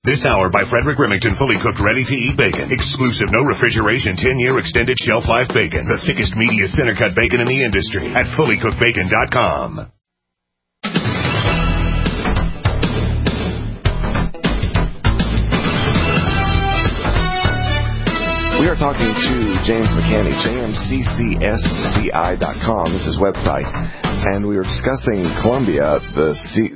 This hour by Frederick Remington, fully cooked, ready-to-eat bacon. Exclusive, no refrigeration, 10-year extended shelf life bacon. The thickest, meatiest center-cut bacon in the industry at fullycookedbacon.com. We are talking to James McCanney, jmccsci.com. This is his website. And we were discussing Colombia, the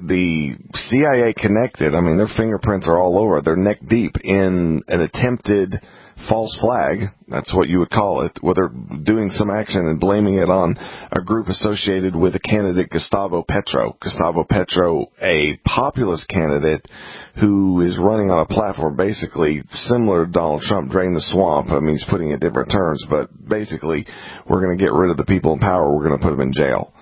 CIA connected. I mean, their fingerprints are all over. They're neck deep in an attempted false flag. That's what you would call it, where they're doing some action and blaming it on a group associated with the candidate Gustavo Petro. Gustavo Petro, a populist candidate who is running on a platform basically similar to Donald Trump, drain the swamp. I mean, he's putting it in different terms, but basically we're going to get rid of the people in power. We're going to put them in jail.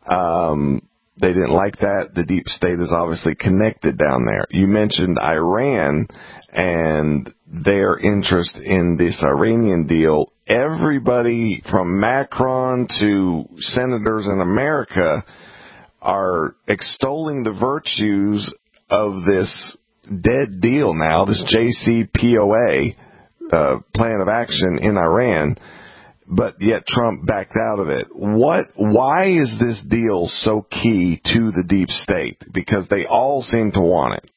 They didn't like that. The deep state is obviously connected down there. You mentioned Iran and their interest in this Iranian deal. Everybody from Macron to senators in America are extolling the virtues of this dead deal now, this JCPOA plan of action in Iran, but yet Trump backed out of it. Why is this deal so key to the deep state? Because they all seem to want it.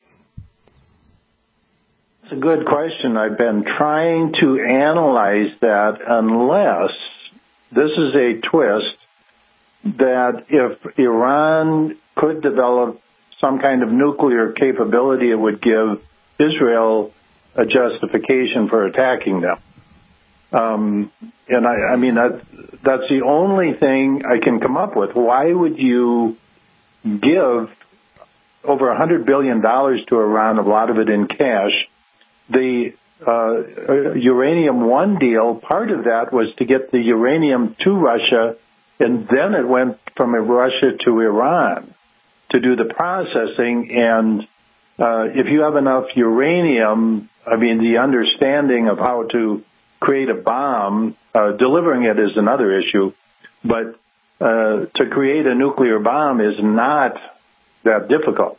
It's a good question. I've been trying to analyze that, unless this is a twist that if Iran could develop some kind of nuclear capability, it would give Israel a justification for attacking them. And I mean, that's the only thing I can come up with. Why would you give over $100 billion to Iran, a lot of it in cash? The Uranium One deal, part of that was to get the uranium to Russia, and then it went from Russia to Iran to do the processing. And if you have enough uranium, I mean, the understanding of how to create a bomb, delivering it is another issue, but to create a nuclear bomb is not that difficult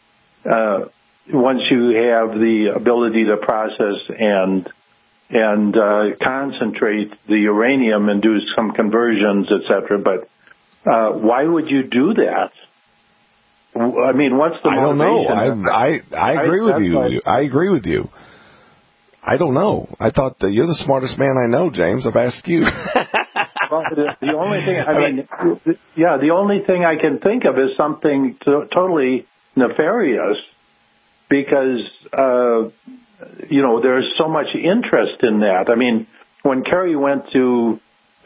once you have the ability to process and concentrate the uranium and do some conversions, etc. But why would you do that? I mean, what's the motivation? I don't know. I agree with you. I agree with you. I don't know. I thought that you're the smartest man I know, James. I've asked you. Well, the only thing, the only thing I can think of is something totally nefarious, because there's so much interest in that. I mean, when Kerry went to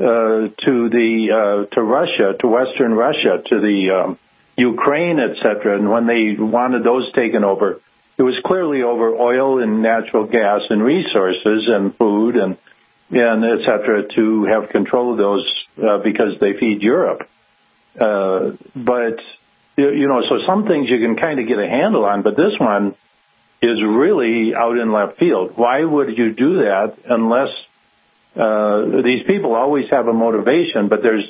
Russia, to Western Russia, to the Ukraine, etc., and when they wanted those taken over, it was clearly over oil and natural gas and resources and food and et cetera, to have control of those because they feed Europe. But, so some things you can kind of get a handle on, but this one is really out in left field. Why would you do that unless these people always have a motivation, but there's,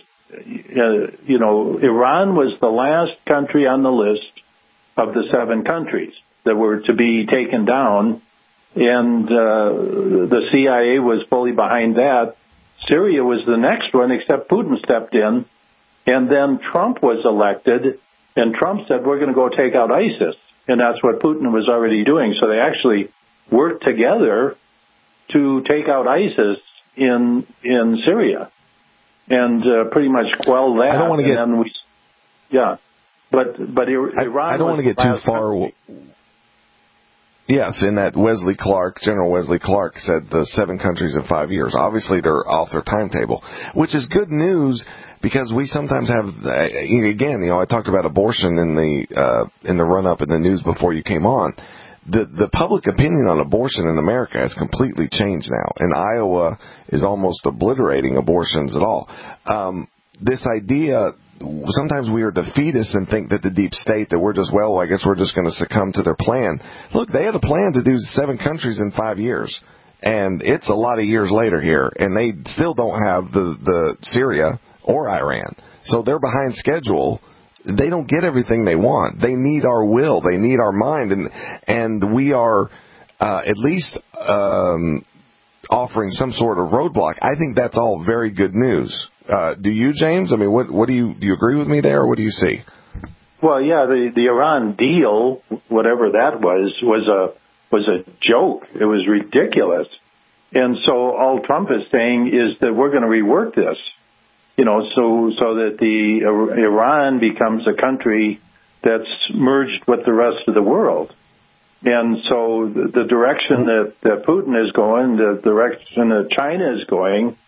Iran was the last country on the list of the 7 countries that were to be taken down, and the CIA was fully behind that. Syria was the next one, except Putin stepped in, and then Trump was elected, and Trump said, we're going to go take out ISIS, and that's what Putin was already doing. So they actually worked together to take out ISIS in Syria, and pretty much quell that. I don't want to get... But Iran... I don't want to get too far... Yes, in that General Wesley Clark said the 7 countries in 5 years. Obviously, they're off their timetable, which is good news, because we sometimes have, again, I talked about abortion in the run-up in the news before you came on. The public opinion on abortion in America has completely changed now, and Iowa is almost obliterating abortions at all. This idea... Sometimes we are defeatists and think that the deep state, that we're just, I guess we're just going to succumb to their plan. Look, they had a plan to do 7 countries in 5 years, and it's a lot of years later here, and they still don't have the Syria or Iran. So they're behind schedule they don't get everything they want. They need our will. They need our mind. And we are at least offering some sort of roadblock. I think that's all very good news. Do you, James? I mean, what do you agree with me there, or what do you see? Well, yeah, the Iran deal, whatever that was a joke. It was ridiculous. And so all Trump is saying is that we're going to rework this, so that Iran becomes a country that's merged with the rest of the world. And so the direction that Putin is going, the direction that China is going,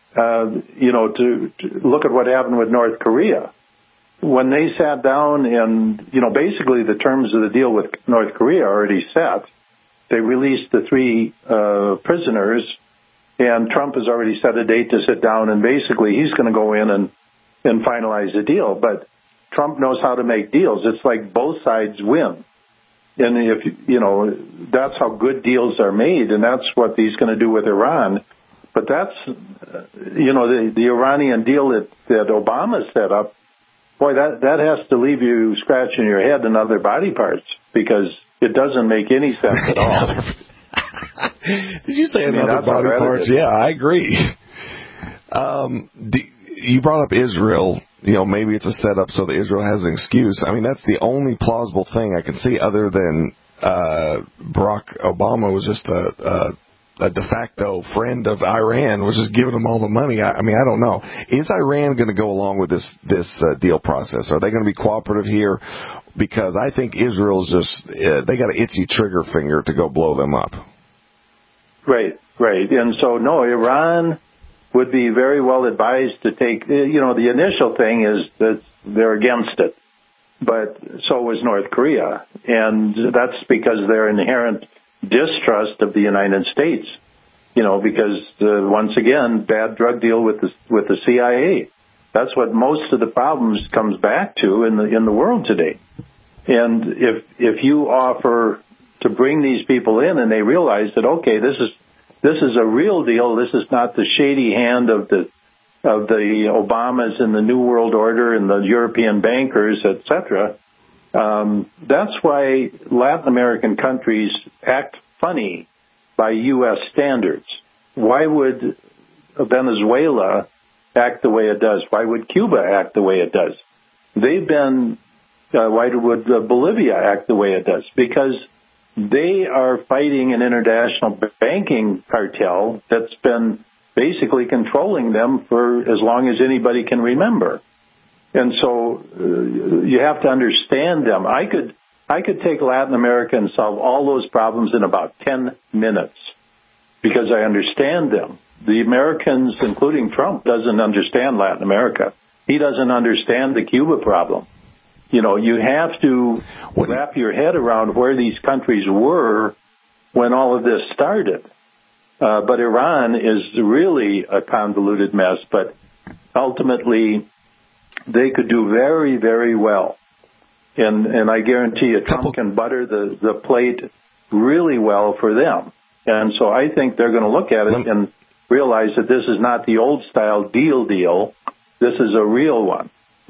to look at what happened with North Korea. When they sat down and, basically the terms of the deal with North Korea are already set. They released the 3 prisoners, and Trump has already set a date to sit down, and basically he's going to go in and finalize the deal. But Trump knows how to make deals. It's like both sides win. And if, that's how good deals are made, and that's what he's going to do with Iran. But that's, the Iranian deal that Obama set up, boy, that has to leave you scratching your head and other body parts, because it doesn't make any sense at all. Did you say another body parts? Yeah, I agree. You brought up Israel. Maybe it's a setup so that Israel has an excuse. I mean, that's the only plausible thing I can see, other than Barack Obama was just a de facto friend of Iran, was just giving them all the money. I mean, I don't know. Is Iran going to go along with this deal process? Are they going to be cooperative here? Because I think Israel's just, they got an itchy trigger finger to go blow them up. Right. And so, no, Iran would be very well advised to take, the initial thing is that they're against it. But so was North Korea. And that's because their inherent distrust of the United States, because once again, bad drug deal with the CIA. That's what most of the problems comes back to in the world today. And if you offer to bring these people in and they realize that, okay, this is a real deal, this is not the shady hand of the Obamas and the New World Order and the European bankers, etc. That's why Latin American countries act funny by U.S. standards. Why would Venezuela act the way it does? Why would Cuba act the way it does? Why would Bolivia act the way it does? Because they are fighting an international banking cartel that's been basically controlling them for as long as anybody can remember. And so you have to understand them. I could take Latin America and solve all those problems in about 10 minutes because I understand them. The Americans, including Trump, doesn't understand Latin America. He doesn't understand the Cuba problem. You have to wrap your head around where these countries were when all of this started. But Iran is really a convoluted mess, but ultimately they could do very, very well. And I guarantee you, Trump can butter the plate really well for them. And so I think they're going to look at it and realize that this is not the old style deal. This is a real one,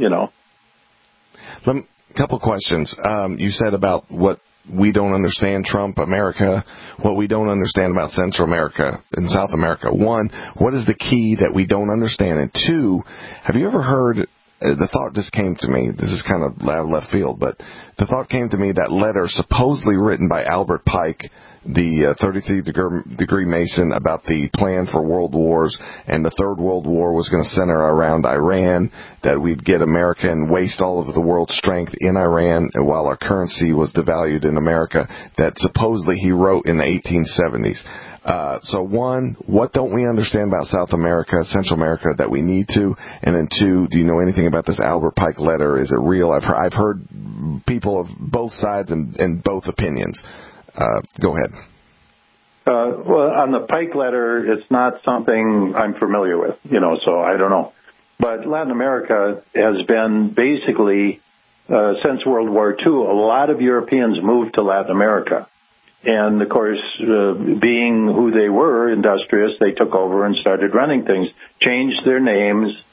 Couple questions. You said about what we don't understand Trump, America, what we don't understand about Central America and South America. One, what is the key that we don't understand? And two, have you ever heard, the thought just came to me, this is kind of left field, but the thought came to me that letter supposedly written by Albert Pike, the 33-degree Mason, about the plan for world wars, and the Third World War was going to center around Iran, that we'd get America and waste all of the world's strength in Iran, and while our currency was devalued in America, that supposedly he wrote in the 1870s. So one, what don't we understand about South America, Central America that we need to? And then two, do you know anything about this Albert Pike letter? Is it real? I've heard people of both sides and both opinions. Go ahead. Well, on the Pike letter, it's not something I'm familiar with, so I don't know. But Latin America has been basically, since World War II, a lot of Europeans moved to Latin America. And, of course, being who they were, industrious, they took over and started running things, changed their names,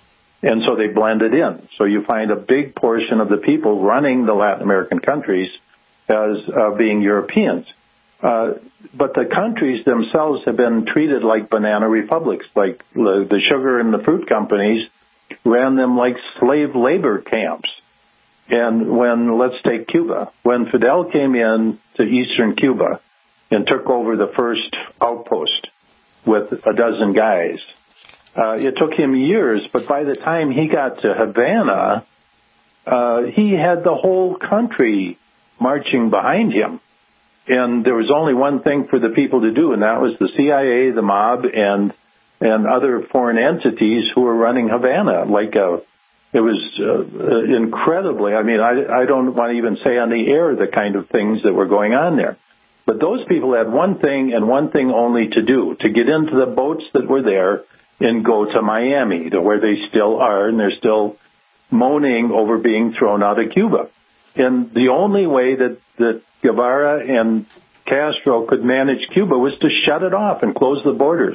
And so they blended in. So you find a big portion of the people running the Latin American countries as being Europeans. But the countries themselves have been treated like banana republics, like the sugar and the fruit companies ran them like slave labor camps. And let's take Cuba. When Fidel came in to eastern Cuba and took over the first outpost with a dozen guys, it took him years, but by the time he got to Havana, he had the whole country marching behind him. And there was only one thing for the people to do, and that was the CIA, the mob, and other foreign entities who were running Havana. It was incredibly, I don't want to even say on the air the kind of things that were going on there. But those people had one thing and one thing only to do, to get into the boats that were there and go to Miami, to where they still are, and they're still moaning over being thrown out of Cuba. And the only way that Guevara and Castro could manage Cuba was to shut it off and close the borders.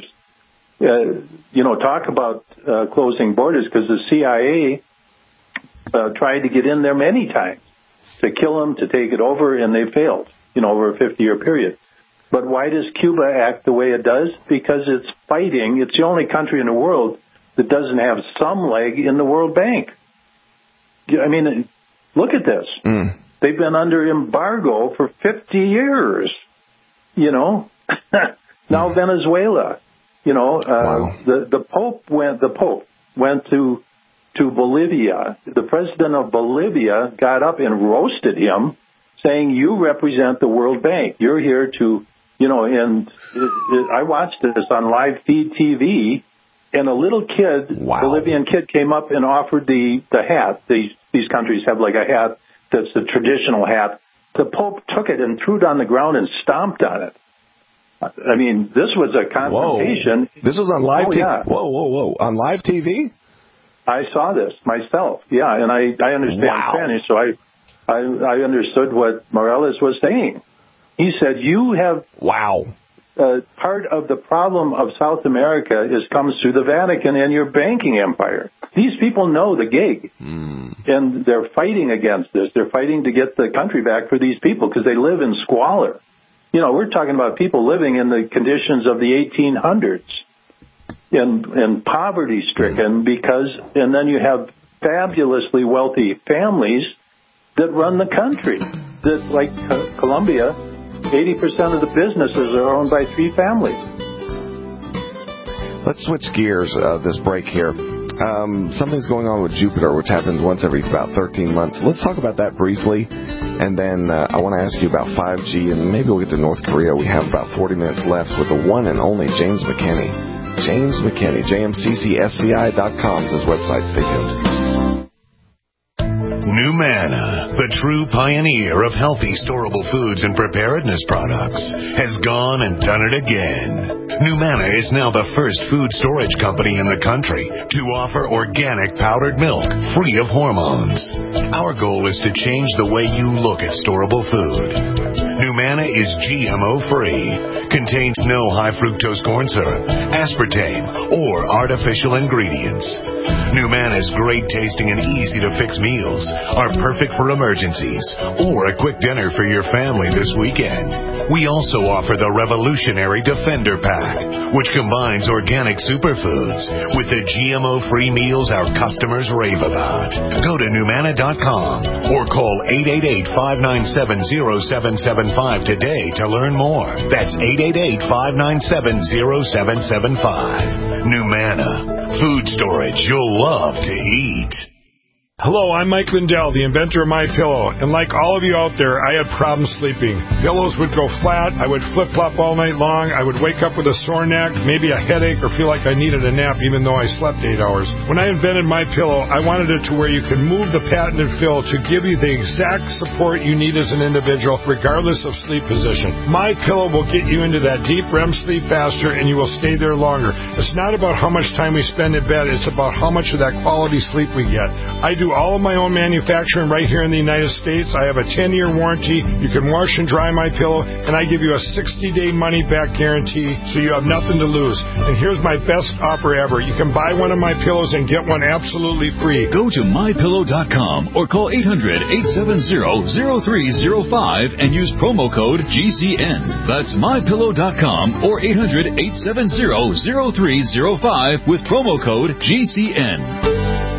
Talk about closing borders, because the CIA tried to get in there many times to kill them, to take it over, and they failed, over a 50-year period. But why does Cuba act the way it does? Because it's fighting. It's the only country in the world that doesn't have some leg in the World Bank. Look at this. They've been under embargo for 50 years, Now Venezuela, wow. The Pope went to Bolivia. The president of Bolivia got up and roasted him, saying, "You represent the World Bank. You're here to, and I watched this on live feed TV, and a little kid, wow. Bolivian kid, came up and offered the hat. These countries have like a hat that's the traditional hat. The Pope took it and threw it on the ground and stomped on it. This was a confrontation. Whoa. This was on live TV? Yeah. Whoa. On live TV? I saw this myself, yeah, and I understand wow. Spanish, so I understood what Morales was saying. He said, you have... Wow. Part of the problem of South America comes through the Vatican and your banking empire. These people know the gig, and they're fighting against this. They're fighting to get the country back for these people because they live in squalor. We're talking about people living in the conditions of the 1800s and poverty-stricken and then you have fabulously wealthy families that run the country. That, like Colombia, 80% of the businesses are owned by 3 families. Let's switch gears this break here. Something's going on with Jupiter, which happens once every about 13 months. Let's talk about that briefly, and then I want to ask you about 5G, and maybe we'll get to North Korea. We have about 40 minutes left with the one and only James McKinney. James McKinney, JMCCSCI.com is his website. Stay tuned. NuManna, the true pioneer of healthy storable foods and preparedness products, has gone and done it again. NuManna is now the first food storage company in the country to offer organic powdered milk free of hormones. Our goal is to change the way you look at storable food. NuManna is GMO-free, contains no high fructose corn syrup, aspartame, or artificial ingredients. NuManna's great tasting and easy to fix meals are perfect for emergencies or a quick dinner for your family this weekend. We also offer the revolutionary Defender Pack, which combines organic superfoods with the GMO-free meals our customers rave about. Go to NuManna.com or call 888-597-0775 today to learn more. That's 888-597-0775. NuManna, food storage you'll love to eat. Hello, I'm Mike Lindell, the inventor of MyPillow, and like all of you out there, I had problems sleeping. Pillows would go flat, I would flip-flop all night long, I would wake up with a sore neck, maybe a headache, or feel like I needed a nap even though I slept 8 hours. When I invented MyPillow, I wanted it to where you could move the patented fill to give you the exact support you need as an individual, regardless of sleep position. MyPillow will get you into that deep REM sleep faster, and you will stay there longer. It's not about how much time we spend in bed, it's about how much of that quality sleep we get. I do do all of my own manufacturing right here in the United States. I have a 10-year warranty. You can wash and dry my pillow, and I give you a 60-day money-back guarantee, so you have nothing to lose. And here's my best offer ever. You can buy one of my pillows and get one absolutely free. Go to mypillow.com or call 800-870-0305 and use promo code GCN. That's mypillow.com or 800-870-0305 with promo code GCN.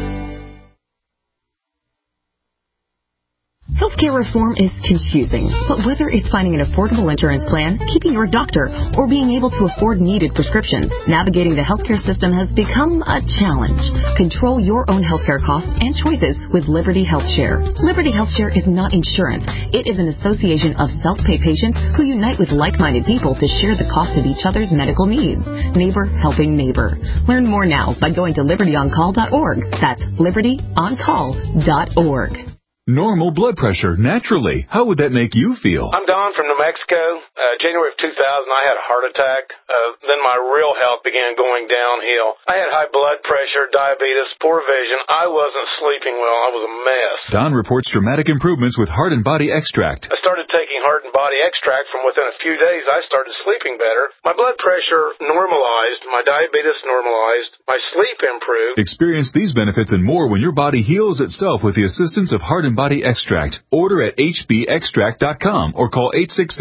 Healthcare reform is confusing, but whether it's finding an affordable insurance plan, keeping your doctor, or being able to afford needed prescriptions, navigating the healthcare system has become a challenge. Control your own healthcare costs and choices with Liberty HealthShare. Liberty HealthShare is not insurance. It is an association of self-pay patients who unite with like-minded people to share the cost of each other's medical needs. Neighbor helping neighbor. Learn more now by going to libertyoncall.org. That's libertyoncall.org. Normal blood pressure, naturally. How would that make you feel? I'm Don from New Mexico. January of 2000, I had a heart attack. Then my real health began going downhill. I had high blood pressure, diabetes, poor vision. I wasn't sleeping well. I was a mess. Don reports dramatic improvements with Heart and Body Extract. I started taking Heart and Body Extract. From within a few days, I started sleeping better. My blood pressure normalized. My diabetes normalized. My sleep improved. Experience these benefits and more when your body heals itself with the assistance of Heart and Body Extract. Order at hbextract.com or call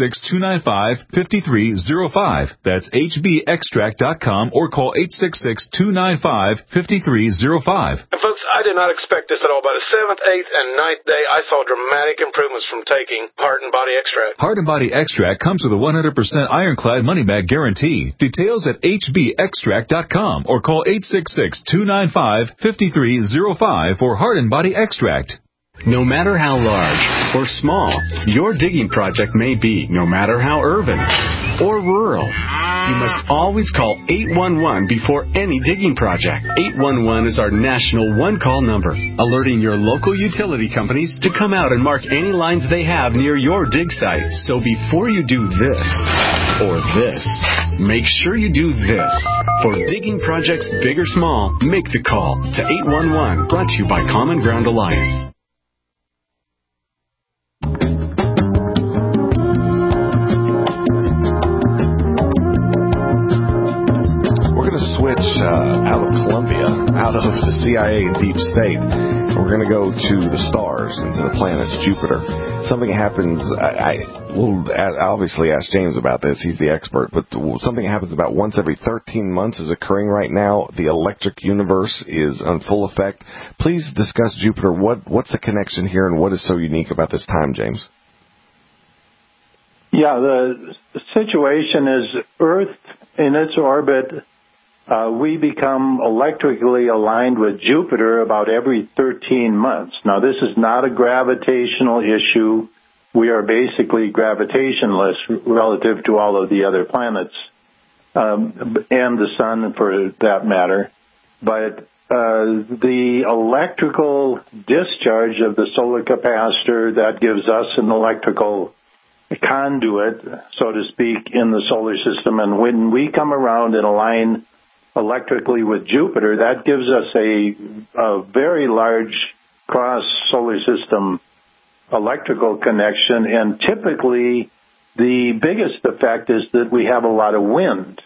866-295-5305. That's hbextract.com or call 866-295-5305. And folks, I did not expect this at all. By the 7th, 8th, and 9th day, I saw dramatic improvements from taking Heart and Body Extract. Heart and Body Extract comes with a 100% ironclad money-back guarantee. Details at hbextract.com or call 866-295-5305 for Heart and Body Extract. No matter how large or small your digging project may be, no matter how urban or rural, you must always call 811 before any digging project. 811 is our national one-call number, alerting your local utility companies to come out and mark any lines they have near your dig site. So before you do this or this, make sure you do this. For digging projects big or small, make the call to 811, brought to you by Common Ground Alliance. Switch out of Columbia, out of the CIA and deep state. We're going to go to the stars and to the planets, Jupiter. Something happens, I will obviously ask James about this, he's the expert, but something happens about once every 13 months is occurring right now. The electric universe is on full effect. Please discuss Jupiter. What's the connection here and what is so unique about this time, James? Yeah, the situation is Earth in its orbit, we become electrically aligned with Jupiter about every 13 months. Now, this is not a gravitational issue. We are basically gravitationless relative to all of the other planets and the sun, for that matter. But the electrical discharge of the solar capacitor, that gives us an electrical conduit, so to speak, in the solar system. And when we come around and align electrically with Jupiter, that gives us a very large cross-solar system electrical connection. And typically, the biggest effect is that we have a lot of wind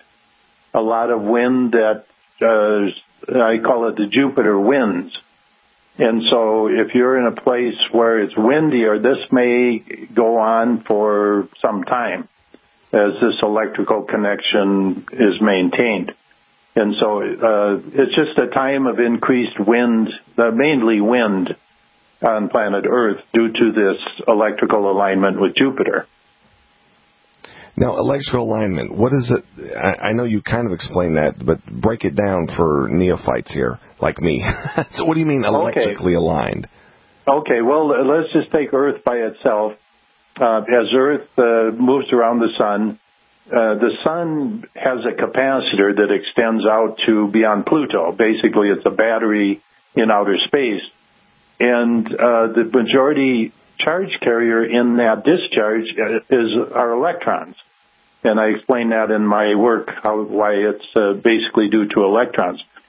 that I call it the Jupiter winds. And so if you're in a place where it's windier, this may go on for some time as this electrical connection is maintained. And so it's just a time of increased wind, mainly wind on planet Earth due to this electrical alignment with Jupiter. Now, electrical alignment, what is it? I know you kind of explained that, but break it down for neophytes here, like me. So what do you mean electrically aligned? Okay, well, let's just take Earth by itself. As Earth moves around the sun has a capacitor that extends out to beyond Pluto. Basically, it's a battery in outer space. And the majority charge carrier in that discharge are electrons. And I explain that in my work, why it's basically due to electrons.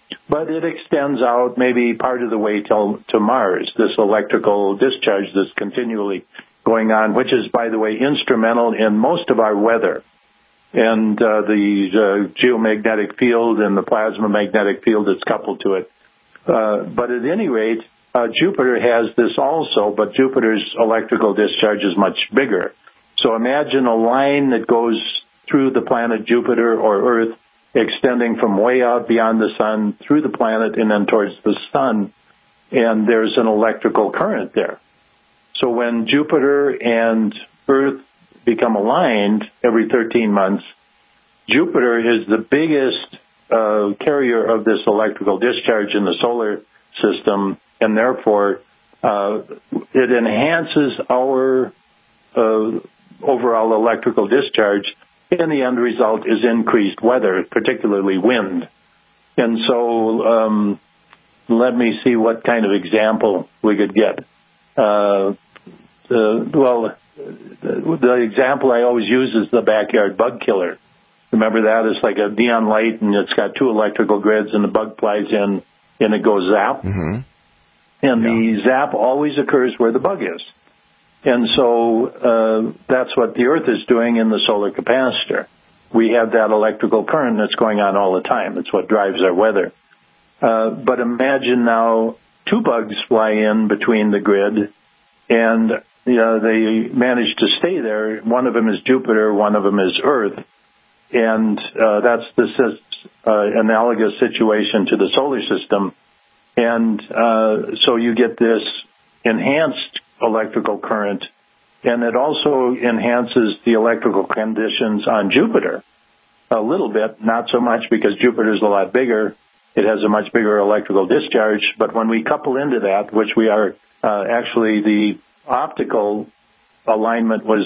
but it extends out maybe part of the way to Mars, this electrical discharge that's continually going on, which is, by the way, instrumental in most of our weather. And the geomagnetic field and the plasma magnetic field that's coupled to it. But at any rate, Jupiter has this also, but Jupiter's electrical discharge is much bigger. So imagine a line that goes through the planet Jupiter or Earth, extending from way out beyond the sun through the planet and then towards the sun, and there's an electrical current there. So when Jupiter and Earth become aligned every 13 months, Jupiter is the biggest carrier of this electrical discharge in the solar system, and therefore it enhances our overall electrical discharge, and the end result is increased weather, particularly wind. And so let me see what kind of example we could get. The example I always use is the backyard bug killer. Remember that? It's like a neon light, and it's got two electrical grids, and the bug flies in, and it goes zap. Mm-hmm. And the zap always occurs where the bug is. And so that's what the Earth is doing in the solar capacitor. We have that electrical current that's going on all the time. It's what drives our weather. But imagine now two bugs fly in between the grid, and they manage to stay there. One of them is Jupiter, one of them is Earth. And that's this analogous situation to the solar system. And so you get this enhanced electrical current, and it also enhances the electrical conditions on Jupiter a little bit, not so much because Jupiter is a lot bigger. It has a much bigger electrical discharge. But when we couple into that, which we are actually the optical alignment was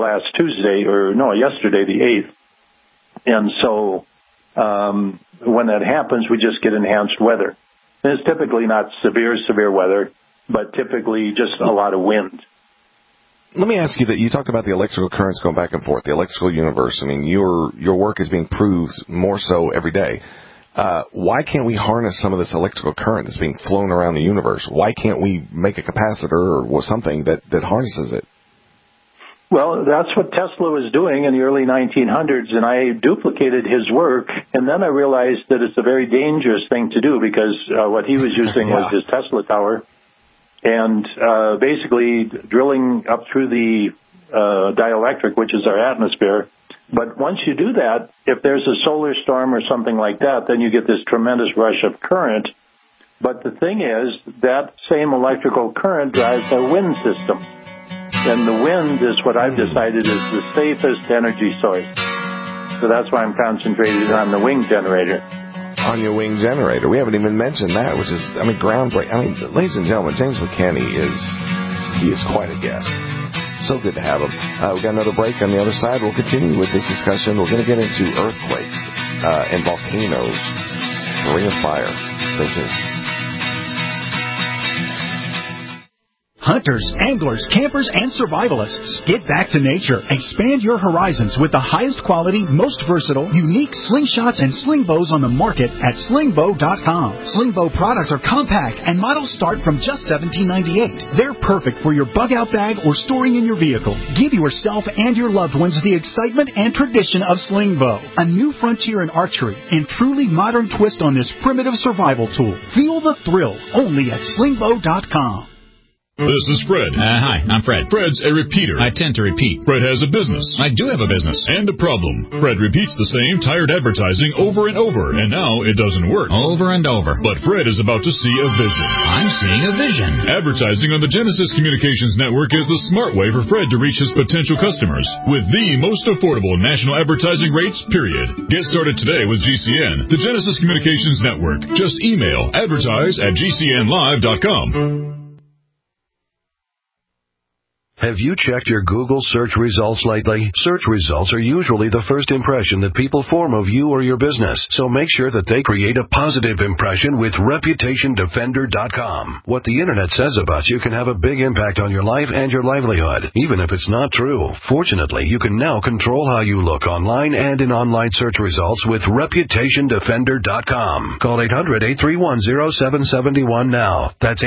yesterday, the 8th. And so when that happens, we just get enhanced weather. And it's typically not severe weather, but typically just a lot of wind. Let me ask you that you talk about the electrical currents going back and forth, the electrical universe. I mean, your work is being proved more so every day. Why can't we harness some of this electrical current that's being flown around the universe? Why can't we make a capacitor or something that harnesses it? Well, that's what Tesla was doing in the early 1900s, and I duplicated his work, and then I realized that it's a very dangerous thing to do because what he was using was his Tesla tower, and basically drilling up through the dielectric, which is our atmosphere. But once you do that, if there's a solar storm or something like that, then you get this tremendous rush of current. But the thing is, that same electrical current drives our wind system. And the wind is what I've decided is the safest energy source. So that's why I'm concentrated on the wing generator. On your wing generator. We haven't even mentioned that, which is, groundbreaking. Ladies and gentlemen, James McKinney is quite a guest. So good to have him. We've got another break on the other side. We'll continue with this discussion. We're going to get into earthquakes and volcanoes, ring of fire. Stay tuned. Hunters, anglers, campers, and survivalists. Get back to nature. Expand your horizons with the highest quality, most versatile, unique slingshots and sling bows on the market at slingbow.com. Sling bow products are compact and models start from just $17.98. They're perfect for your bug-out bag or storing in your vehicle. Give yourself and your loved ones the excitement and tradition of sling bow. A new frontier in archery and truly modern twist on this primitive survival tool. Feel the thrill only at slingbow.com. This is Fred. Hi, I'm Fred. Fred's a repeater. I tend to repeat. Fred has a business. I do have a business. And a problem. Fred repeats the same tired advertising over and over, and now it doesn't work. Over and over. But Fred is about to see a vision. I'm seeing a vision. Advertising on the Genesis Communications Network is the smart way for Fred to reach his potential customers with the most affordable national advertising rates, period. Get started today with GCN, the Genesis Communications Network. Just email advertise@gcnlive.com. Have you checked your Google search results lately? Search results are usually the first impression that people form of you or your business, so make sure that they create a positive impression with ReputationDefender.com. What the Internet says about you can have a big impact on your life and your livelihood, even if it's not true. Fortunately, you can now control how you look online and in online search results with ReputationDefender.com. Call 800-831-0771 now. That's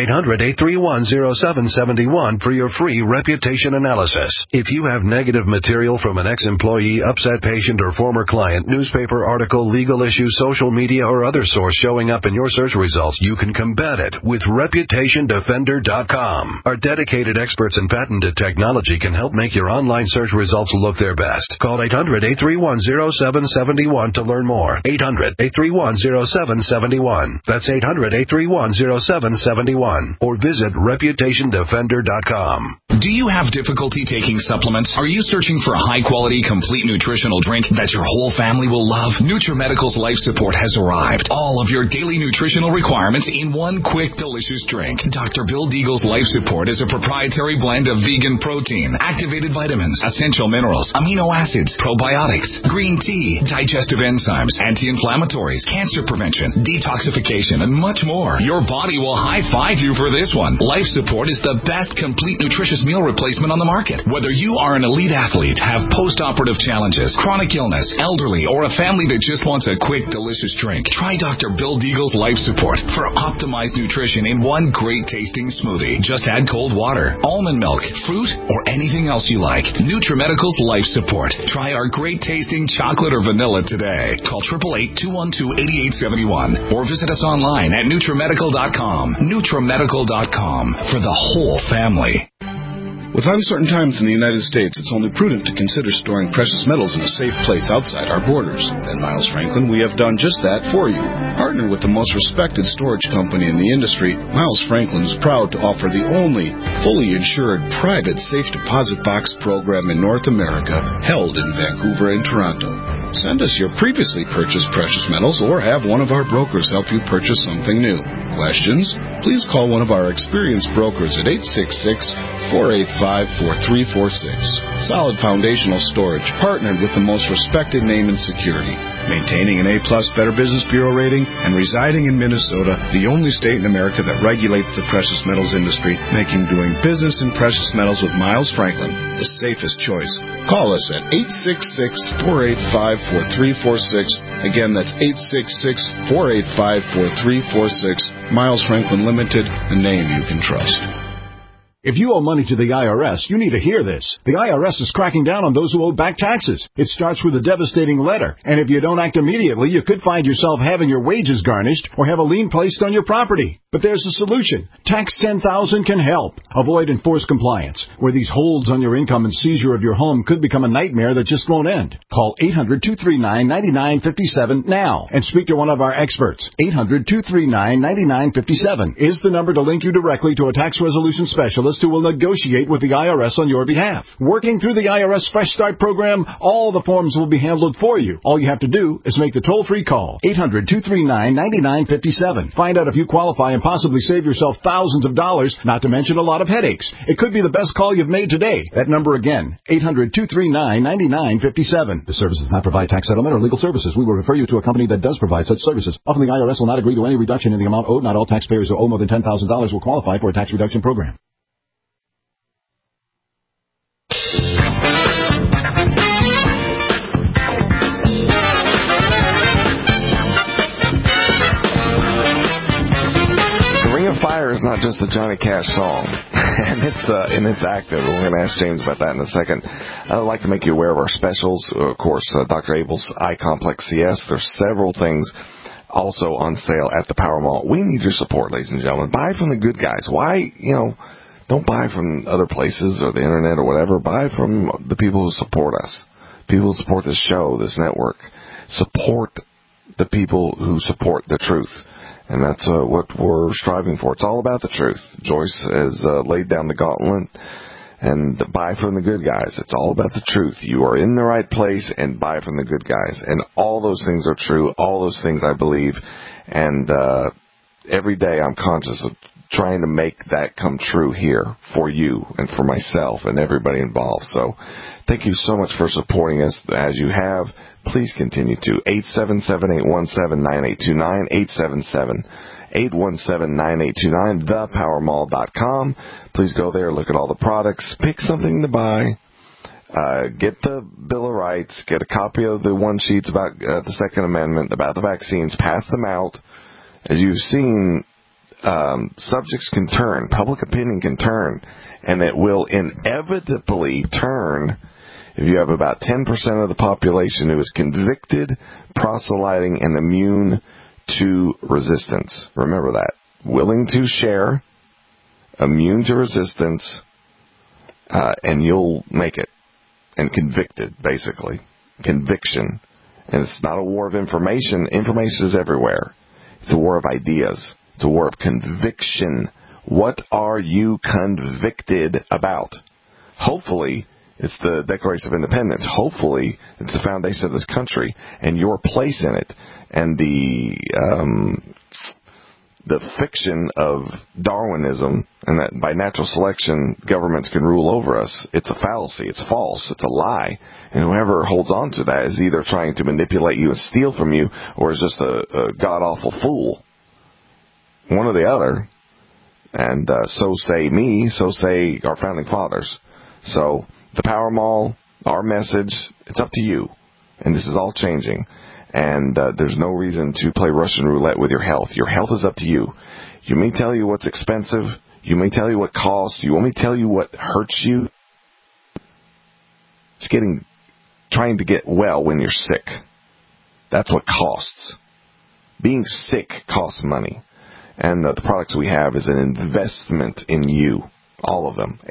800-831-0771 for your free reputation analysis. If you have negative material from an ex-employee, upset patient, or former client, newspaper article, legal issue, social media, or other source showing up in your search results, you can combat it with ReputationDefender.com. Our dedicated experts in patented technology can help make your online search results look their best. Call 800-831-0771 to learn more. 800-831-0771. That's 800-831-0771. Or visit ReputationDefender.com. Do you have difficulty taking supplements? Are you searching for a high-quality, complete nutritional drink that your whole family will love? NutriMedical's Life Support has arrived. All of your daily nutritional requirements in one quick, delicious drink. Dr. Bill Deagle's Life Support is a proprietary blend of vegan protein, activated vitamins, essential minerals, amino acids, probiotics, green tea, digestive enzymes, anti-inflammatories, cancer prevention, detoxification, and much more. Your body will high-five you for this one. Life Support is the best complete nutritious meal replacement on the market. Whether you are an elite athlete, have post-operative challenges, chronic illness, elderly, or a family that just wants a quick, delicious drink, try Dr. Bill Deagle's Life Support for optimized nutrition in one great-tasting smoothie. Just add cold water, almond milk, fruit, or anything else you like. NutriMedical's Life Support. Try our great-tasting chocolate or vanilla today. Call 888-212-8871 or visit us online at NutriMedical.com. NutriMedical.com for the whole family. With uncertain times in the United States, it's only prudent to consider storing precious metals in a safe place outside our borders. At Miles Franklin, we have done just that for you. Partnered with the most respected storage company in the industry, Miles Franklin is proud to offer the only fully insured private safe deposit box program in North America, held in Vancouver and Toronto. Send us your previously purchased precious metals or have one of our brokers help you purchase something new. Questions? Please call one of our experienced brokers at 866-485-4346. Solid foundational storage, partnered with the most respected name in security. Maintaining an A-plus Better Business Bureau rating and residing in Minnesota, the only state in America that regulates the precious metals industry, making doing business in precious metals with Miles Franklin the safest choice. Call us at 866-485-4346. Again, that's 866-485-4346. Miles Franklin Limited, a name you can trust. If you owe money to the IRS, you need to hear this. The IRS is cracking down on those who owe back taxes. It starts with a devastating letter, and if you don't act immediately, you could find yourself having your wages garnished or have a lien placed on your property. But there's a solution. Tax 10,000 can help. Avoid enforced compliance, where these holds on your income and seizure of your home could become a nightmare that just won't end. Call 800-239-9957 now and speak to one of our experts. 800-239-9957 is the number to link you directly to a tax resolution specialist who will negotiate with the IRS on your behalf. Working through the IRS Fresh Start program, all the forms will be handled for you. All you have to do is make the toll-free call, 800-239-9957. Find out if you qualify and possibly save yourself thousands of dollars, not to mention a lot of headaches. It could be the best call you've made today. That number again, 800-239-9957. The service does not provide tax settlement or legal services. We will refer you to a company that does provide such services. Often the IRS will not agree to any reduction in the amount owed. Not all taxpayers who owe more than $10,000 will qualify for a tax reduction program. Fire is not just a Johnny Cash song, and it's active. We're going to ask James about that in a second. I'd like to make you aware of our specials. Of course, Dr. Abel's Eye Complex CS. There's several things also on sale at the Power Mall. We need your support, ladies and gentlemen. Buy from the good guys. Why, don't buy from other places or the internet or whatever. Buy from the people who support us, people who support this show, this network. Support the people who support the truth. And that's what we're striving for. It's all about the truth. Joyce has laid down the gauntlet and buy from the good guys. It's all about the truth. You are in the right place and buy from the good guys. And all those things are true. All those things I believe. And every day I'm conscious of trying to make that come true here for you and for myself and everybody involved. So thank you so much for supporting us as you have. Please continue to. 877-817-9829, 877-817-9829, thepowermall.com. Please go there, look at all the products, pick something to buy. Get the Bill of Rights, get a copy of the one sheets about the Second Amendment, about the vaccines, pass them out. As you've seen, subjects can turn, public opinion can turn, and it will inevitably turn if you have about 10% of the population who is convicted, proselyting, and immune to resistance. Remember that. Willing to share, immune to resistance, and you'll make it. And convicted, basically. Conviction. And it's not a war of information. Information is everywhere. It's a war of ideas. It's a war of conviction. What are you convicted about? Hopefully, it's the Declaration of Independence. Hopefully, it's the foundation of this country and your place in it. And the fiction of Darwinism and that by natural selection governments can rule over us, it's a fallacy, it's false, it's a lie. And whoever holds on to that is either trying to manipulate you and steal from you or is just a god-awful fool. One or the other. And so say me, so say our founding fathers. So the Power Mall, our message, it's up to you. And this is all changing. And there's no reason to play Russian roulette with your health. Your health is up to you. You may tell you what's expensive. You may tell you what costs. You want me to tell you what hurts you? It's trying to get well when you're sick. That's what costs. Being sick costs money. And the products we have is an investment in you. All of them.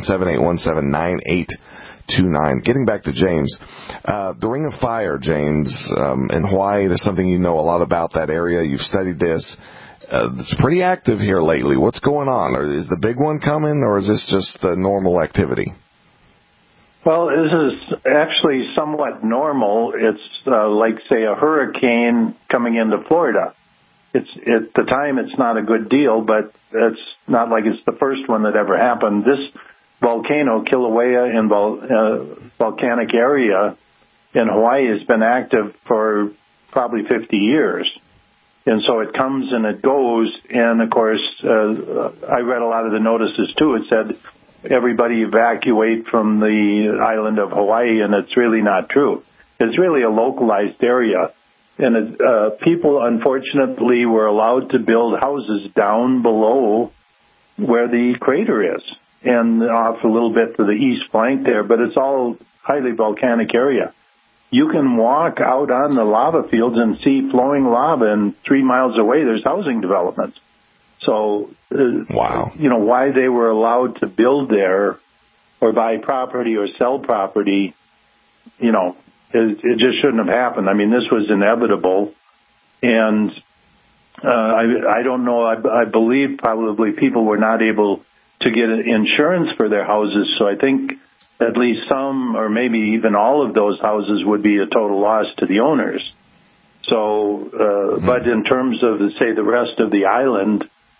877-817-9829. Getting back to James. The Ring of Fire, James, in Hawaii, there's something you know a lot about that area. You've studied this. It's pretty active here lately. What's going on? Is the big one coming, or is this just the normal activity? Well, this is actually somewhat normal. It's like, say, a hurricane coming into Florida. At the time, it's not a good deal, but it's not like it's the first one that ever happened. This volcano, Kilauea, in volcanic area in Hawaii has been active for probably 50 years. And so it comes and it goes. And, of course, I read a lot of the notices, too. It said everybody evacuate from the island of Hawaii, and it's really not true. It's really a localized area. And people, unfortunately, were allowed to build houses down below where the crater is and off a little bit to the east flank there, but it's all highly volcanic area. You can walk out on the lava fields and see flowing lava, and 3 miles away there's housing developments. So, wow. You know, why they were allowed to build there or buy property or sell property, you know, it just shouldn't have happened. I mean, this was inevitable. And I don't know. I believe probably people were not able to get insurance for their houses. So I think at least some or maybe even all of those houses would be a total loss to the owners. So, but in terms of, say, the rest of the island,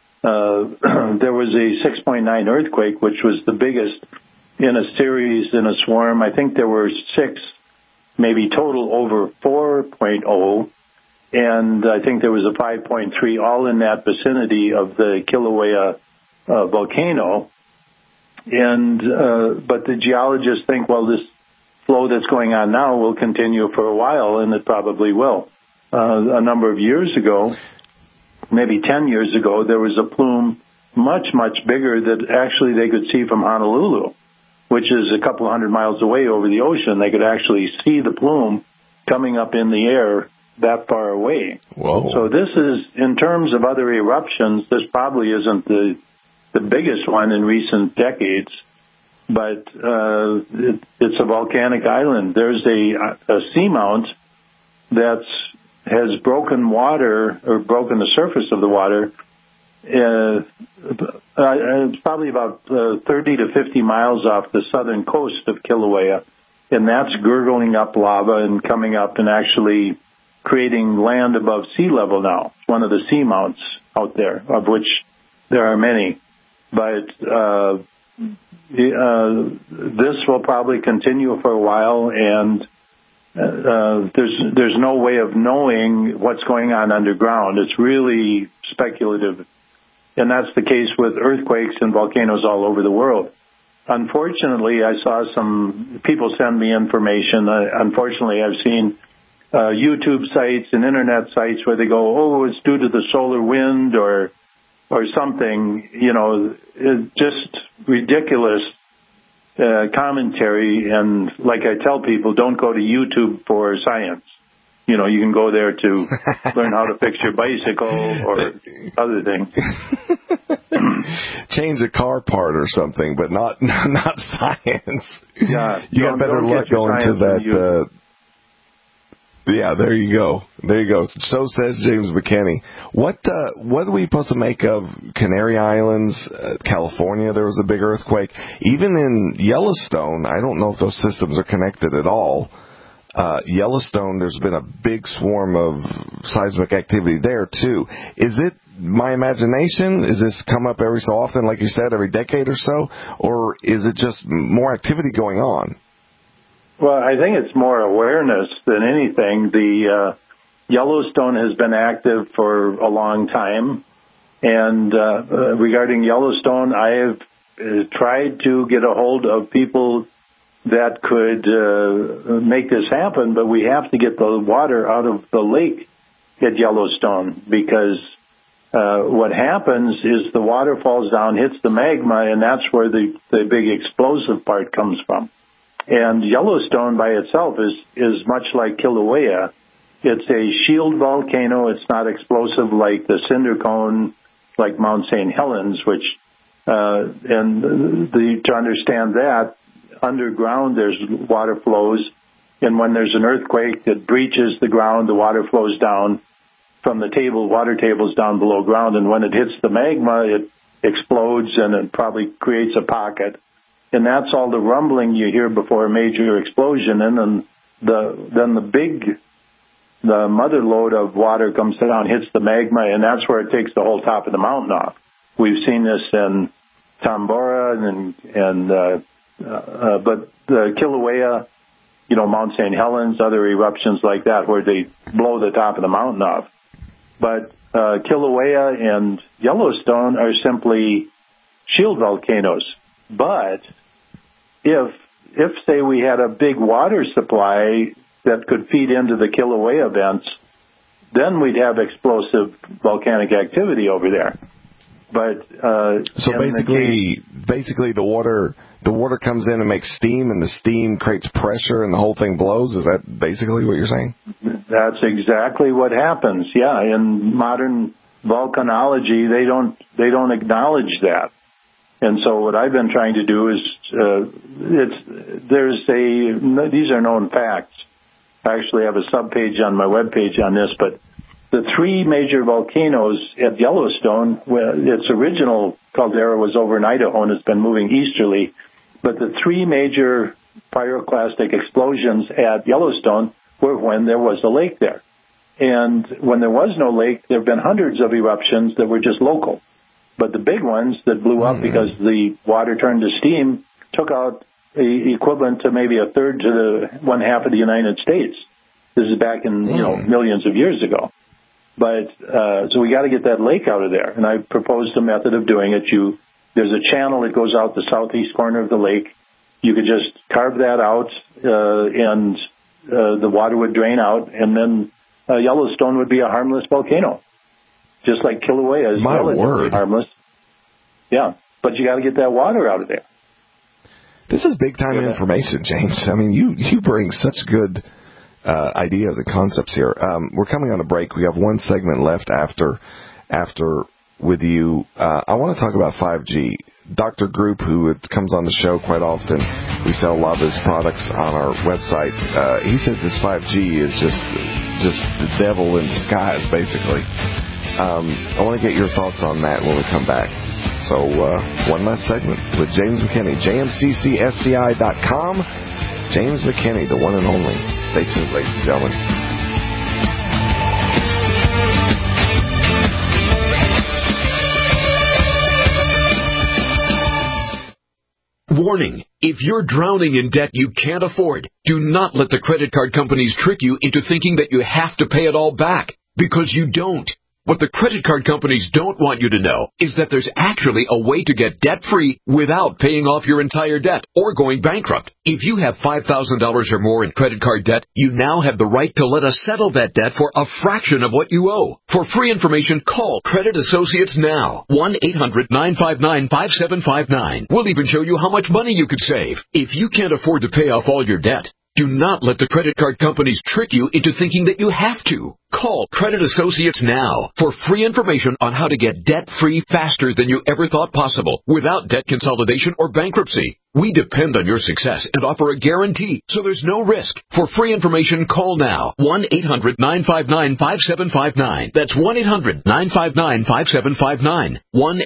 there was a 6.9 earthquake, which was the biggest in a series, in a swarm. I think there were 6, maybe total over 4.0, and I think there was a 5.3, all in that vicinity of the Kilauea volcano. And but the geologists think, well, this flow that's going on now will continue for a while, and it probably will. A number of years ago, maybe 10 years ago, there was a plume much, much bigger that actually they could see from Honolulu, which is a couple hundred miles away over the ocean. They could actually see the plume coming up in the air that far away. Whoa. So this is, in terms of other eruptions, this probably isn't the biggest one in recent decades, but it's a volcanic island. There's a seamount that has broken water, or broken the surface of the water. It's probably about 30 to 50 miles off the southern coast of Kilauea, and that's gurgling up lava and coming up and actually creating land above sea level now. It's one of the seamounts out there, of which There are many, but this will probably continue for a while, and there's no way of knowing what's going on underground. It's really speculative, and that's the case with earthquakes and volcanoes all over the world. Unfortunately, I saw some people send me information. Unfortunately, I've seen YouTube sites and internet sites where they go, oh, it's due to the solar wind or something, it's just ridiculous commentary. And like I tell people, don't go to YouTube for science. You can go there to learn how to fix your bicycle or other things. Change a car part or something, but not science. Yeah, you got better luck going to that. Yeah, there you go. So says James McKinney. What are we supposed to make of Canary Islands, California? There was a big earthquake. Even in Yellowstone, I don't know if those systems are connected at all. Yellowstone, there's been a big swarm of seismic activity there too. Is it my imagination? Is this come up every so often, like you said, every decade or so? Or is it just more activity going on? Well, I think it's more awareness than anything. The Yellowstone has been active for a long time. And regarding Yellowstone, I have tried to get a hold of people that could make this happen, but we have to get the water out of the lake at Yellowstone, because what happens is the water falls down, hits the magma, and that's where the big explosive part comes from. And Yellowstone by itself is much like Kilauea. It's a shield volcano. It's not explosive like the cinder cone, like Mount St. Helens, which, to understand that, underground there's water flows, and when there's an earthquake that breaches the ground, the water flows down from the water tables down below ground, and when it hits the magma, it explodes and it probably creates a pocket. And that's all the rumbling you hear before a major explosion, and then the mother lode of water comes down, hits the magma, and that's where it takes the whole top of the mountain off. We've seen this in Tambora but the Kilauea, Mount St. Helens, other eruptions like that, where they blow the top of the mountain off. But Kilauea and Yellowstone are simply shield volcanoes. But if say we had a big water supply that could feed into the Kilauea vents, then we'd have explosive volcanic activity over there. But so basically the water comes in and makes steam, and the steam creates pressure, and the whole thing blows. Is that basically what you're saying? That's exactly what happens. Yeah, in modern volcanology, they don't acknowledge that. And so what I've been trying to do is these are known facts. I actually have a subpage on my webpage on this, but the three major volcanoes at Yellowstone, its original caldera was over in Idaho and it's been moving easterly, but the three major pyroclastic explosions at Yellowstone were when there was a lake there. And when there was no lake, there have been hundreds of eruptions that were just local. But the big ones that blew up because the water turned to steam took out equivalent to maybe a third to the one half of the United States. This is back in millions of years ago. But so we got to get that lake out of there. And I proposed a method of doing it. There's a channel that goes out the southeast corner of the lake. You could just carve that out, and the water would drain out, and then Yellowstone would be a harmless volcano, just like Kilauea is relatively harmless. Yeah, but you got to get that water out of there. This is big time information, James. I mean, you bring such good ideas and concepts here. We're coming on a break. We have one segment left after with you. I want to talk about 5G. Dr. Group, who comes on the show quite often, we sell a lot of his products on our website. He says this 5G is just the devil in disguise, basically. I want to get your thoughts on that when we come back. So one last segment with James McKinney, jmccsci.com. James McKinney, the one and only. Stay tuned, ladies and gentlemen. Warning. If you're drowning in debt you can't afford, do not let the credit card companies trick you into thinking that you have to pay it all back, because you don't. What the credit card companies don't want you to know is that there's actually a way to get debt-free without paying off your entire debt or going bankrupt. If you have $5,000 or more in credit card debt, you now have the right to let us settle that debt for a fraction of what you owe. For free information, call Credit Associates now. 1-800-959-5759. We'll even show you how much money you could save. If you can't afford to pay off all your debt, do not let the credit card companies trick you into thinking that you have to. Call Credit Associates now for free information on how to get debt-free faster than you ever thought possible without debt consolidation or bankruptcy. We depend on your success and offer a guarantee, so there's no risk. For free information, call now. 1-800-959-5759. That's 1-800-959-5759.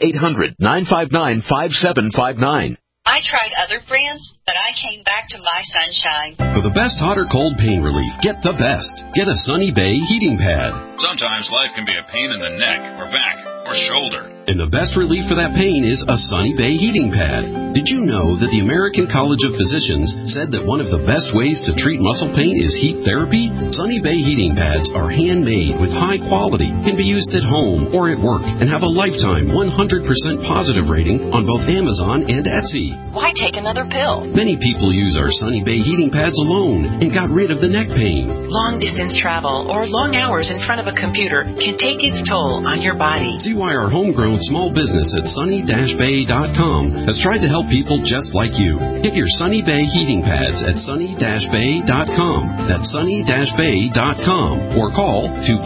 1-800-959-5759. I tried other brands, but I came back to My Sunshine. For the best hot or cold pain relief, get the best. Get a Sunny Bay heating pad. Sometimes life can be a pain in the neck or back or shoulder. And the best relief for that pain is a Sunny Bay heating pad. Did you know that the American College of Physicians said that one of the best ways to treat muscle pain is heat therapy? Sunny Bay heating pads are handmade with high quality, can be used at home or at work, and have a lifetime 100% positive rating on both Amazon and Etsy. Why take another pill? Many people use our Sunny Bay heating pads alone and got rid of the neck pain. Long distance travel or long hours in front of a computer can take its toll on your body. See why our homegrown small business at sunny-bay.com has tried to help people just like you. Get your Sunny Bay heating pads at sunny-bay.com. That's sunny-bay.com. Or call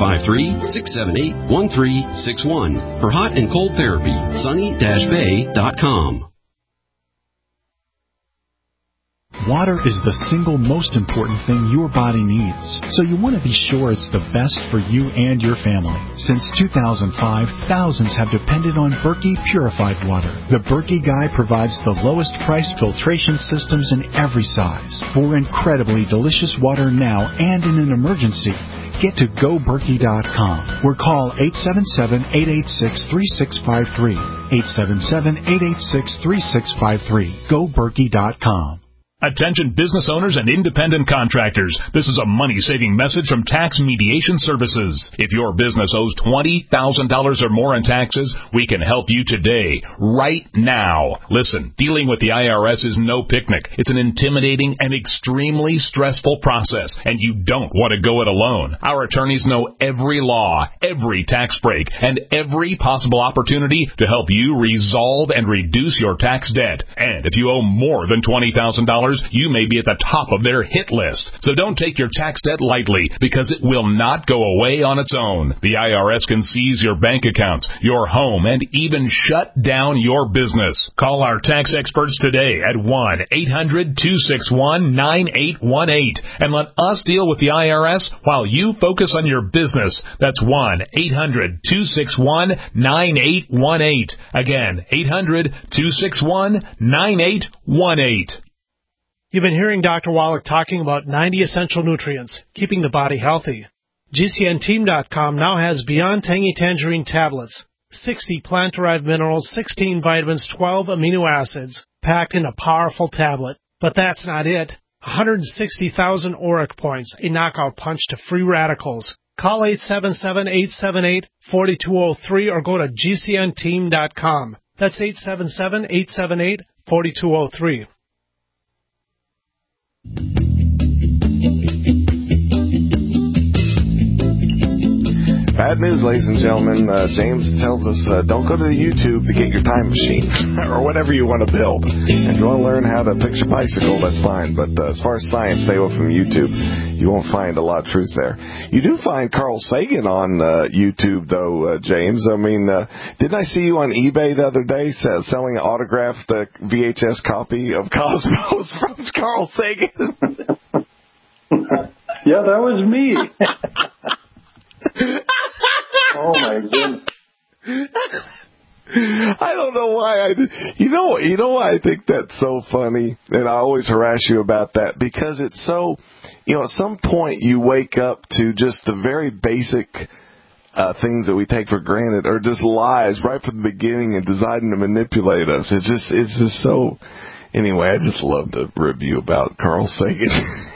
253-678-1361 for hot and cold therapy. sunny-bay.com. Water is the single most important thing your body needs, so you want to be sure it's the best for you and your family. Since 2005, thousands have depended on Berkey purified water. The Berkey Guy provides the lowest priced filtration systems in every size. For incredibly delicious water now and in an emergency, get to GoBerkey.com or call 877-886-3653. 877-886-3653. GoBerkey.com. Attention business owners and independent contractors. This is a money-saving message from Tax Mediation Services. If your business owes $20,000 or more in taxes, we can help you today, right now. Listen, dealing with the IRS is no picnic. It's an intimidating and extremely stressful process, and you don't want to go it alone. Our attorneys know every law, every tax break, and every possible opportunity to help you resolve and reduce your tax debt. And if you owe more than $20,000, you may be at the top of their hit list. So don't take your tax debt lightly, because it will not go away on its own. The IRS can seize your bank accounts, your home, and even shut down your business. Call our tax experts today at 1-800-261-9818 and let us deal with the IRS while you focus on your business. That's 1-800-261-9818. Again, 800-261-9818. You've been hearing Dr. Wallach talking about 90 essential nutrients, keeping the body healthy. GCNteam.com now has Beyond Tangy Tangerine tablets, 60 plant-derived minerals, 16 vitamins, 12 amino acids, packed in a powerful tablet. But that's not it. 160,000 auric points, a knockout punch to free radicals. Call 877-878-4203 or go to GCNteam.com. That's 877-878-4203. Bad news, ladies and gentlemen. James tells us don't go to the YouTube to get your time machine or whatever you want to build. If you want to learn how to fix your bicycle, that's fine. But as far as science, stay away from YouTube. You won't find a lot of truth there. You do find Carl Sagan on YouTube, though, James. I mean, didn't I see you on eBay the other day selling an autographed VHS copy of Cosmos from Carl Sagan? Yeah, that was me. Oh my goodness! I don't know why you know why I think that's so funny, and I always harass you about that, because it's so, at some point you wake up to just the very basic things that we take for granted are just lies right from the beginning and deciding to manipulate us. It's just so. Anyway, I just love the review about Carl Sagan.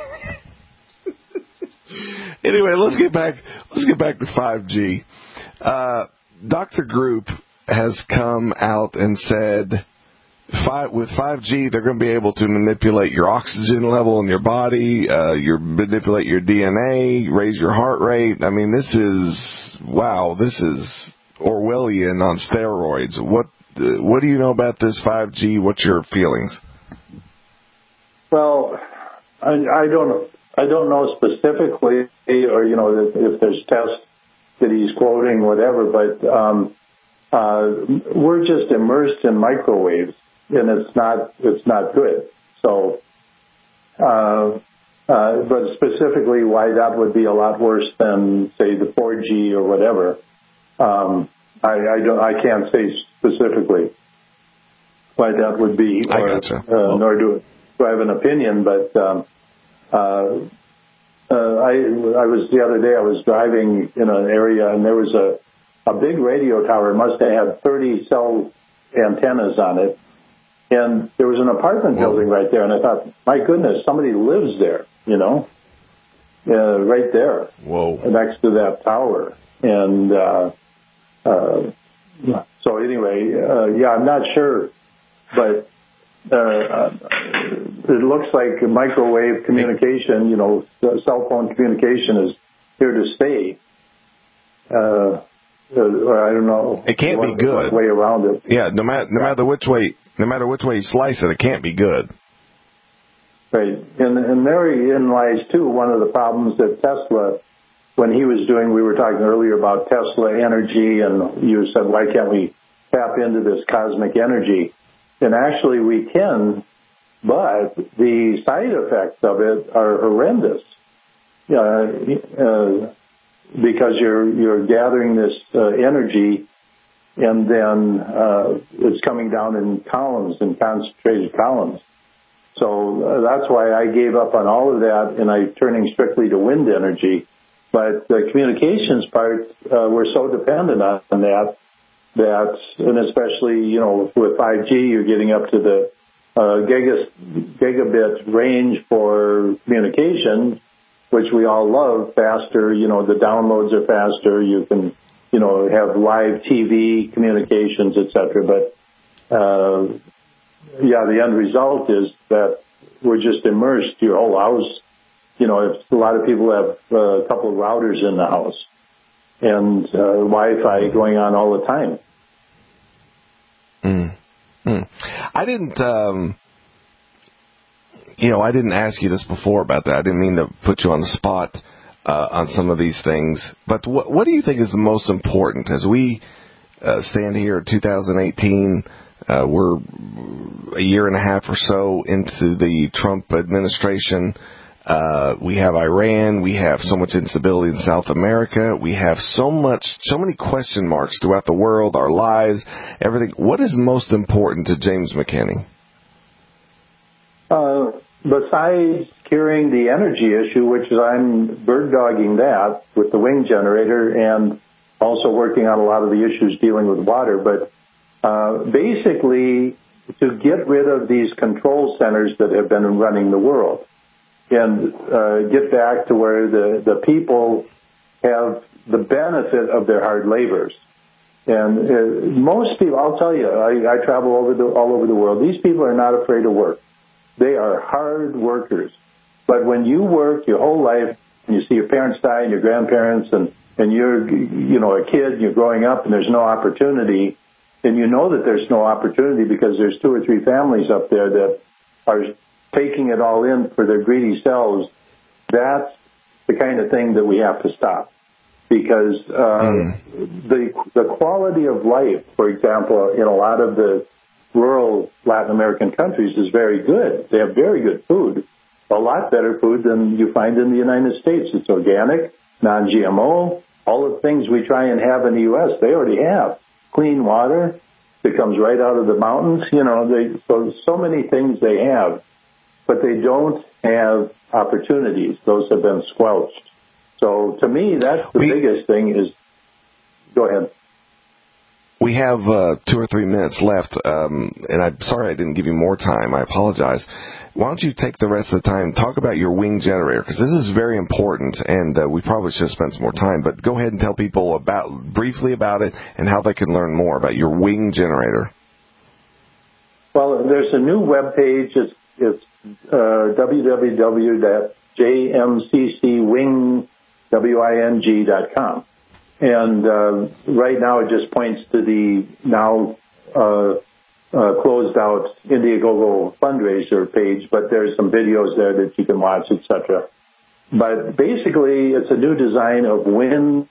Anyway, let's get back to 5G. Dr. Group has come out and said with 5G, they're going to be able to manipulate your oxygen level in your body, manipulate your DNA, raise your heart rate. I mean, this is Orwellian on steroids. What do you know about this 5G? What's your feelings? Well, I don't know specifically, or if there's tests that he's quoting, whatever. But we're just immersed in microwaves, and it's not good. So, but specifically, why that would be a lot worse than, say, the 4G or whatever, I can't say specifically why that would be, nor do I have an opinion. But I was the other day. I was driving in an area, and there was a big radio tower. It must have had 30 cell antennas on it, and there was an apartment building right there. And I thought, my goodness, somebody lives there, right there, next to that tower. And so anyway, I'm not sure, but it looks like microwave communication, cell phone communication is here to stay. I don't know. It can't be good. Way around it. Yeah, no matter which way you slice it, it can't be good. Right, and therein lies too one of the problems that Tesla, when he was doing, we were talking earlier about Tesla energy, and you said, why can't we tap into this cosmic energy? And actually we can, but the side effects of it are horrendous. Because you're gathering this energy, and then it's coming down in columns, in concentrated columns. So that's why I gave up on all of that, and I'm turning strictly to wind energy. But the communications part, we're so dependent on that, and especially, with 5G, you're getting up to the gigabit range for communication, which we all love, faster, the downloads are faster, you can, have live TV communications, etc. But, the end result is that we're just immersed, your whole house. If a lot of people have a couple of routers in the house, and Wi-Fi going on all the time. I didn't ask you this before about that. I didn't mean to put you on the spot on some of these things. But what do you think is the most important as we stand here in 2018? We're a year and a half or so into the Trump administration. We have Iran. We have so much instability in South America. We have so many question marks throughout the world, our lives, everything. What is most important to James McKinney? Besides curing the energy issue, which I'm bird dogging that with the wing generator, and also working on a lot of the issues dealing with water, but basically to get rid of these control centers that have been running the world, and get back to where the people have the benefit of their hard labors. And most people, I'll tell you, I travel all over the world. These people are not afraid to work. They are hard workers. But when you work your whole life, and you see your parents die and your grandparents, and you're a kid, and you're growing up, and there's no opportunity, and you know that there's no opportunity because there's 2 or 3 families up there that are taking it all in for their greedy selves, that's the kind of thing that we have to stop. Because the quality of life, for example, in a lot of the rural Latin American countries is very good. They have very good food, a lot better food than you find in the United States. It's organic, non-GMO, all the things we try and have in the U.S., they already have. Clean water that comes right out of the mountains, so many things they have. But they don't have opportunities. Those have been squelched. So to me, that's the biggest thing is, go ahead. We have 2 or 3 minutes left, and I'm sorry I didn't give you more time. I apologize. Why don't you take the rest of the time, talk about your wing generator, because this is very important, and we probably should have spent some more time, but go ahead and tell people briefly about it and how they can learn more about your wing generator. Well, there's a new web page. It's www.jmccwing.com. And right now it just points to the now closed out Indiegogo fundraiser page, but there's some videos there that you can watch, etc. But basically, it's a new design of wind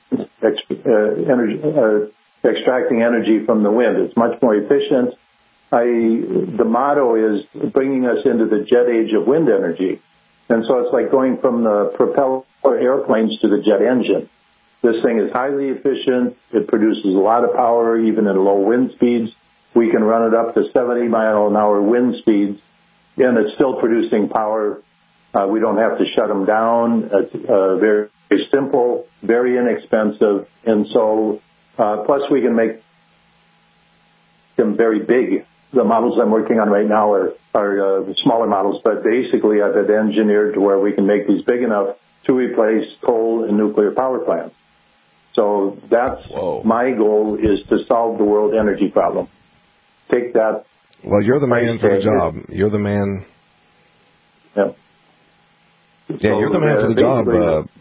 extracting energy from the wind. It's much more efficient. The motto is bringing us into the jet age of wind energy. And so it's like going from the propeller airplanes to the jet engine. This thing is highly efficient. It produces a lot of power, even at low wind speeds. We can run it up to 70-mile-an-hour wind speeds, and it's still producing power. We don't have to shut them down. It's very, very simple, very inexpensive, and so plus we can make them very big. The models I'm working on right now are smaller models, but basically I've had engineered to where we can make these big enough to replace coal and nuclear power plants. So that's my goal, is to solve the world energy problem. Take that. Well, you're the man for the job. You're the man. Yeah. Yeah, you're the man for the job.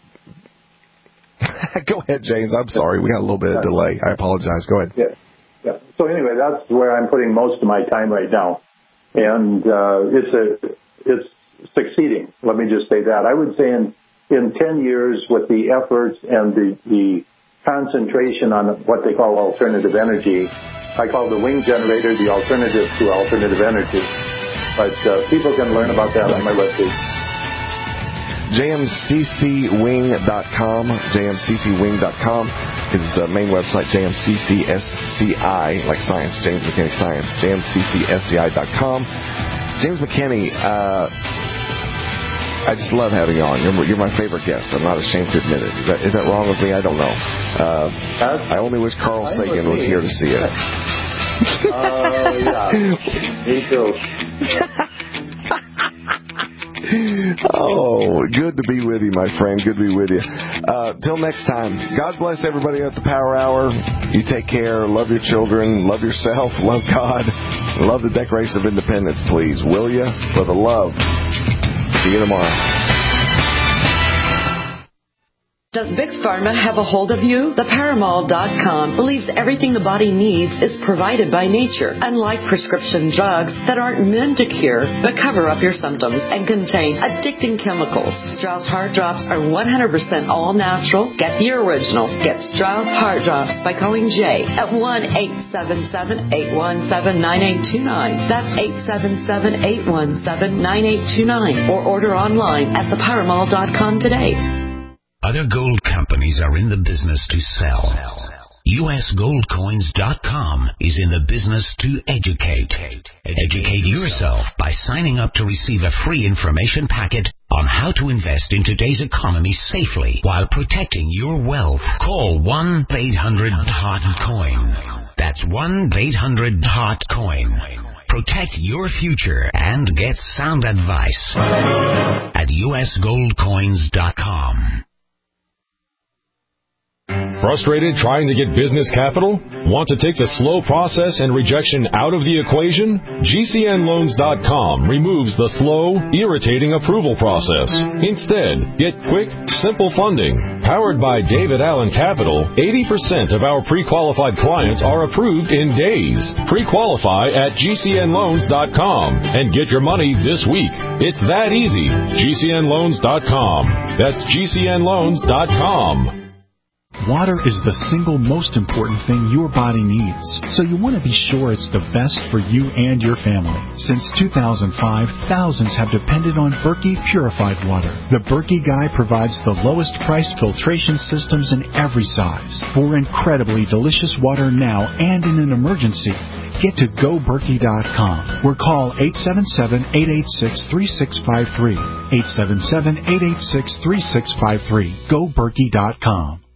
Go ahead, James. I'm sorry. We got a little bit of delay. I apologize. Go ahead. Yeah. Yeah. So anyway, that's where I'm putting most of my time right now. And it's succeeding. Let me just say that. I would say in 10 years, with the efforts and the concentration on what they call alternative energy, I call the wing generator the alternative to alternative energy. But people can learn about that on my webpage. JMCCwing.com. JMCCwing.com. His main website, JMCCSCI, like science, James McKinney Science, JMCCSCI.com. James McKinney, I just love having you on. You're my favorite guest. I'm not ashamed to admit it. Is that wrong with me? I don't know. I only wish Carl Sagan was here to see it. Yeah. Me too. Oh, good to be with you, my friend. Good to be with you. Till next time, God bless everybody at the Power Hour. You take care. Love your children. Love yourself. Love God. Love the Declaration of Independence, please. Will you? For the love. See you tomorrow. Does Big Pharma have a hold of you? TheParamal.com believes everything the body needs is provided by nature, unlike prescription drugs that aren't meant to cure but cover up your symptoms and contain addicting chemicals. Strauss Heart Drops are 100% all natural. Get the original. Get Strauss Heart Drops by calling Jay at 1-877-817-9829. That's 877-817-9829. Or order online at TheParamal.com today. Other gold companies are in the business to sell. USGoldCoins.com is in the business to educate. Educate yourself by signing up to receive a free information packet on how to invest in today's economy safely while protecting your wealth. Call 1-800-HOT-COIN. That's 1-800-HOT-COIN. Protect your future and get sound advice at USGoldCoins.com. Frustrated trying to get business capital? Want to take the slow process and rejection out of the equation? GCNloans.com removes the slow, irritating approval process. Instead, get quick, simple funding. Powered by David Allen Capital, 80% of our pre-qualified clients are approved in days. Pre-qualify at GCNloans.com and get your money this week. It's that easy. GCNloans.com. That's GCNloans.com. Water is the single most important thing your body needs, so you want to be sure it's the best for you and your family. Since 2005, thousands have depended on Berkey purified water. The Berkey Guy provides the lowest priced filtration systems in every size. For incredibly delicious water now and in an emergency, get to GoBerkey.com or call 877-886-3653. 877-886-3653. GoBerkey.com.